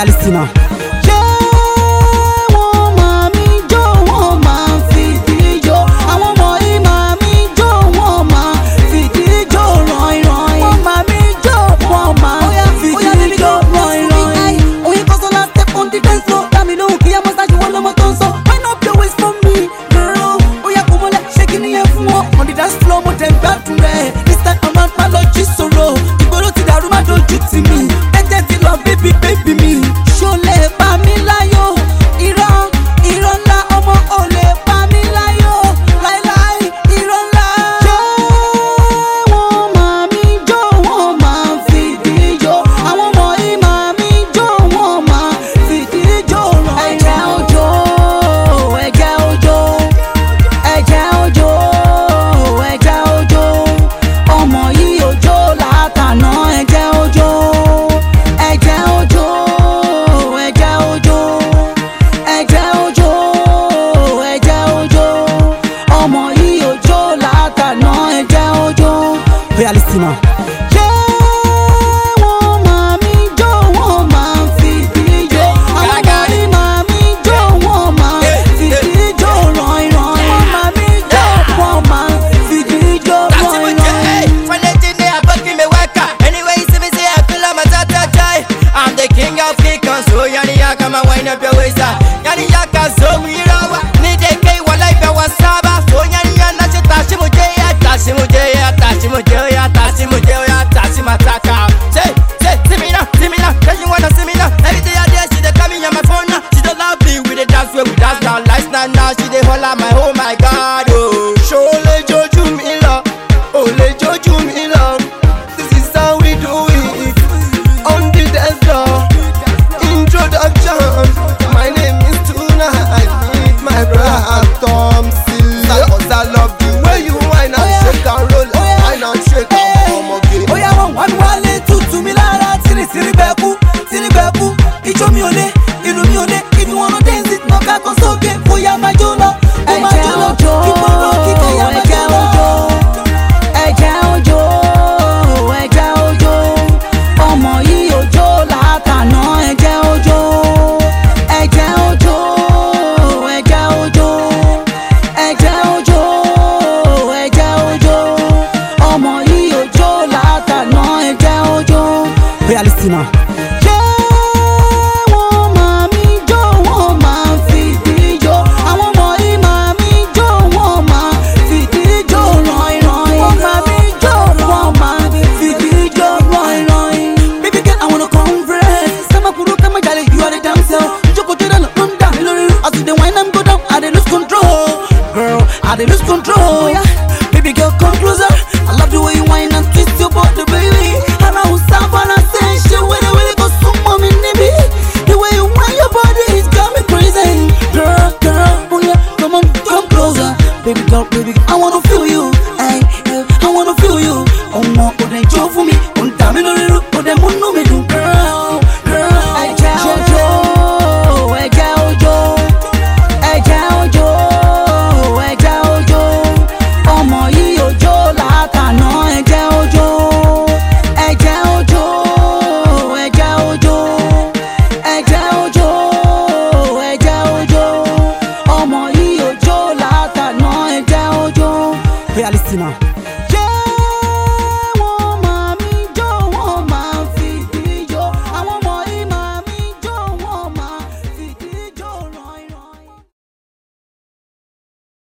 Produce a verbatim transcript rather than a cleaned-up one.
Palestina. Palestina. Now she dey holla my oh my God oh. Shole joju me love, ole joju me love. This is how we do it on the dance floor. Introduction, my name is Tuna. I need my brother Tom Silva. Cause I love the way you whine and shake and roll, whine and shake and come again. Oh yeah, one one wale tutu mi lara, tiri tiri beku, tiri beku. Ijo mi ole, ilu mi ole. If you wanna dance it, no ka konsoke. Oya majolo, o majolo, keep on rocking, oya majolo. Ẹ̀jẹ̀ òjò, ẹ̀jẹ̀ òjò, ọmọ yìí òjò látàná. Ẹ̀jẹ̀ òjò, ẹ̀jẹ̀ òjò, ẹ̀jẹ̀ òjò, ẹ̀jẹ̀ òjò, ẹ̀jẹ̀ òjò, ọmọ yìí òjò látàná. Ẹ̀jẹ̀ òjò. Palestina. I dey lose control, yeah. Baby girl, come closer. I love the way you whine and twist your body, baby. And I will stop and I say, shit, when I really go so mommy, nibi. The way you whine your body, it's got me crazy. Girl, girl, oh yeah, come on, come closer. Baby girl, baby girl, I wanna feel you. Ay, ay, I wanna feel you. Oh no, oh they joke for me, oh damn it,